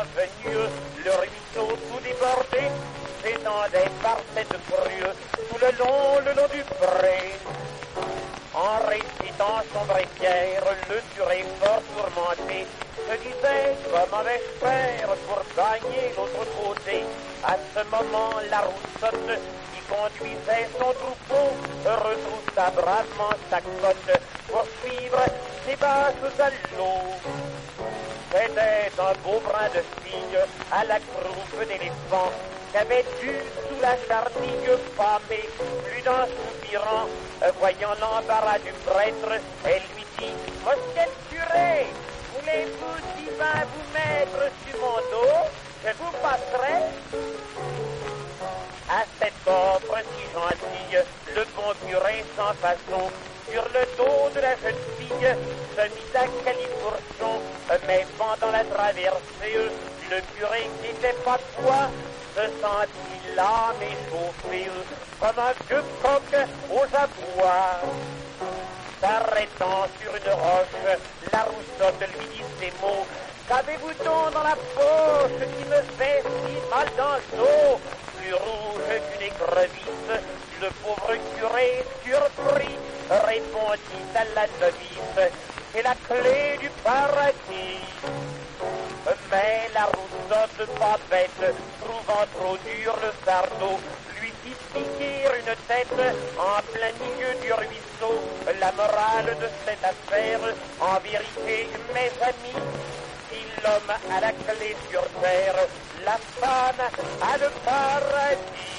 ingénieux, le ruisseau tout débordé s'étendait par cette crue tout le long du pré. En récitant son bréviaire, le curé fort tourmenté se disait comment vais-je faire pour gagner l'autre côté. À ce moment, la roussotte qui conduisait son troupeau retroussa bravement sa cote pour suivre ses vaches à l'eau. C'était un beau brin de fille à la croupe d'éléphant qu'avait dû sous la charnigue pâmer. Plus d'un soupirant, voyant l'embarras du prêtre, elle lui dit « Monsieur le curé, voulez-vous divin vous mettre sur mon dos? Je vous passerai. » À cette offre si gentille, le bon curé sans façon, sur le dos de la jeune fille, se mit à califourchon. Mais pendant la traversée, le curé qui n'était pas de foi se sentit l'âme échauffée comme un vieux coq aux abois. S'arrêtant sur une roche, la roussotte lui dit ces mots. Qu'avez-vous donc dans la poche qui me fait si mal dans le dos? Plus rouge qu'une écrevisse, le pauvre curé surpris répondit à la novice. C'est la clé du paradis. Mais la roussotte pas bête, trouvant trop dur le fardeau, lui fit piquer une tête en plein milieu du ruisseau. La morale de cette affaire, en vérité, mes amis, si l'homme a la clé sur terre, la femme a le paradis.